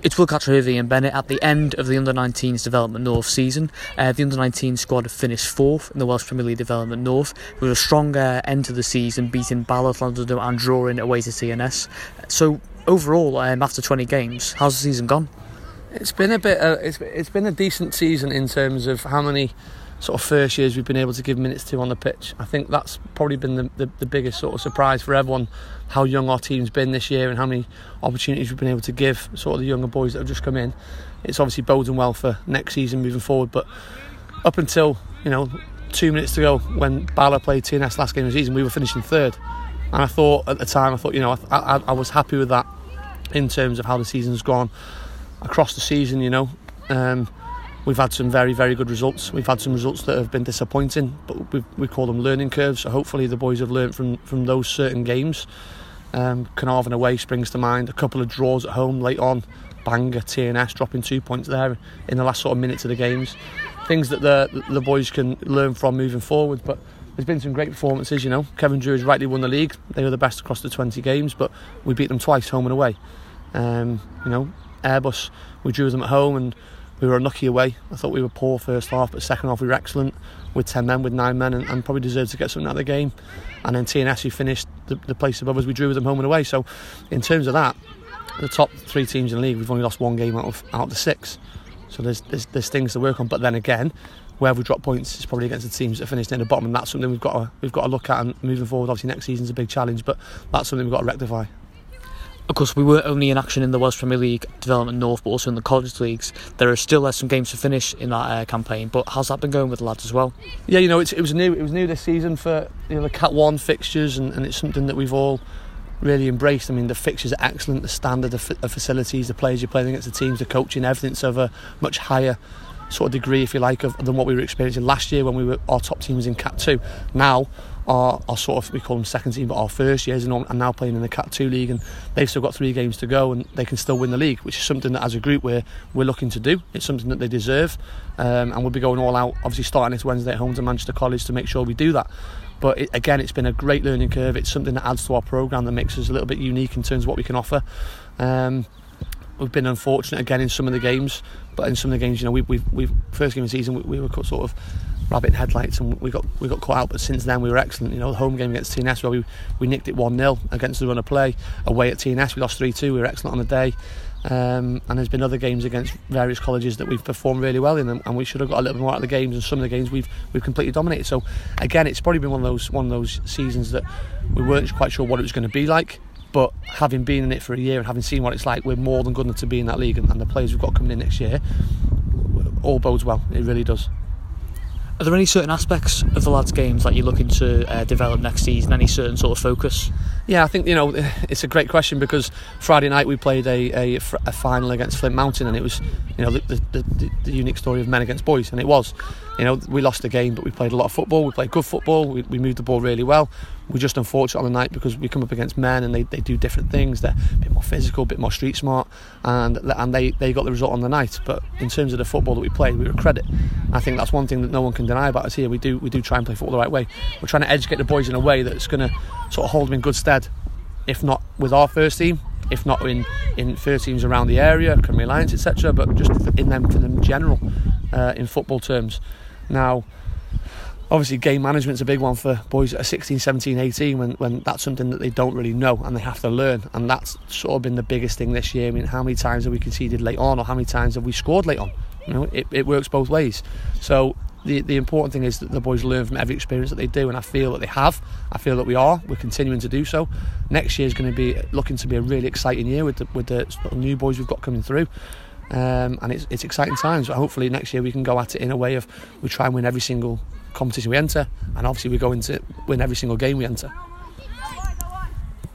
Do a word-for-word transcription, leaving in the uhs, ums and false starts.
It's Will Catcher here, Ian Bennett. At the end of the under nineteens Development North season, uh, the under nineteen squad have finished fourth in the Welsh Premier League Development North, with a stronger end to the season, beating Bala, Llandudno and drawing away to T N S. So overall, um, after twenty games, how's the season gone? It's been a bit. Uh, it's it's been a decent season in terms of how many sort of first years we've been able to give minutes to on the pitch. I think that's probably been the, the, the biggest sort of surprise for everyone, how young our team's been this year and how many opportunities we've been able to give sort of the younger boys that have just come in. It's obviously boding well for next season moving forward, but up until, you know, two minutes to go when Bala played T N S last game of the season, we were finishing third, and I thought at the time I thought you know I, I, I was happy with that in terms of how the season's gone across the season. You know um, We've had some very, very good results. We've had some results that have been disappointing, but we we call them learning curves. So hopefully the boys have learnt from, from those certain games. Um, Carnarvon away springs to mind. A couple of draws at home late on. Bangor, T N S dropping two points there in the last sort of minutes of the games. Things that the the boys can learn from moving forward. But there's been some great performances. You know, Kevin Drew has rightly won the league. They were the best across the twenty games, but we beat them twice, home and away. Um, you know, Airbus, we drew them at home and we were unlucky away. I thought we were poor first half, but second half we were excellent with ten men, with nine men, and, and probably deserved to get something out of the game. And then T N S, who finished the, the place above us, we drew with them home and away. So in terms of that, the top three teams in the league, we've only lost one game out of out of the six. So there's there's, there's things to work on. But then again, where we drop points is probably against the teams that finished in the bottom, and that's something we've got to, we've got to look at. And moving forward, obviously next season's a big challenge, but that's something we've got to rectify. Of course, we weren't only in action in the Welsh Premier League Development North, but also in the college leagues. There are still uh, some games to finish in that uh, campaign. But how's that been going with the lads as well? Yeah, you know, it's, it was new. It was new this season for you know the Cat One fixtures, and, and it's something that we've all really embraced. I mean, the fixtures are excellent. The standard of, of facilities, the players you're playing against, the teams, the coaching, everything's of a much higher sort of degree, if you like, of, than what we were experiencing last year when we were our top teams in Cat Two. Now, our, our sort of, we call them second team, but our first years are now playing in the Cat Two league, and they've still got three games to go, and they can still win the league, which is something that as a group we're we're looking to do. It's something that they deserve, um, and we'll be going all out. Obviously, starting this Wednesday at home to Manchester College to make sure we do that. But it, again, it's been a great learning curve. It's something that adds to our programme, that makes us a little bit unique in terms of what we can offer. Um, We've been unfortunate again in some of the games, but in some of the games, you know, we we we first game of the season we, we were caught sort of rabbit in headlights, and we got we got caught out. But since then we were excellent. You know, the home game against T N S where we, we nicked it one nil against the run of play. Away at T N S we lost three two. We were excellent on the day, um, and there's been other games against various colleges that we've performed really well in, and we should have got a little bit more out of the games. And some of the games we've we've completely dominated. So again, it's probably been one of those one of those seasons that we weren't quite sure what it was going to be like. But having been in it for a year and having seen what it's like, we're more than good enough to be in that league, and, and the players we've got coming in next year, all bodes well. It really does. Are there any certain aspects of the lads' games that you're looking to uh, develop next season? Any certain sort of focus? Yeah, I think you know it's a great question, because Friday night we played a, a, a final against Flint Mountain, and it was you know the, the, the, the unique story of men against boys, and it was you know we lost the game, but we played a lot of football. We played good football. We, we moved the ball really well. We're just unfortunate on the night because we come up against men, and they, they do different things. They're a bit more physical, a bit more street smart, and and they, they got the result on the night. But in terms of the football that we played, we were a credit. I think that's one thing that no one can deny about us here. We do we do try and play football the right way. We're trying to educate the boys in a way that's going to sort of hold them in good stead, if not with our first team, if not in, in first teams around the area, Cymru Alliance, et cetera, but just in them for them general, uh, in football terms. Now, obviously game management's a big one for boys that are sixteen, seventeen, eighteen, when, when that's something that they don't really know and they have to learn, and that's sort of been the biggest thing this year. I mean, how many times have we conceded late on, or how many times have we scored late on? You know, it, it works both ways. So the the important thing is that the boys learn from every experience that they do, and I feel that they have. I feel that we are. We're continuing to do so. Next year is going to be looking to be a really exciting year with the, with the sort of new boys we've got coming through. Um, and it's, it's exciting times. But hopefully next year we can go at it in a way of we try and win every single competition we enter, and obviously we go into win every single game we enter.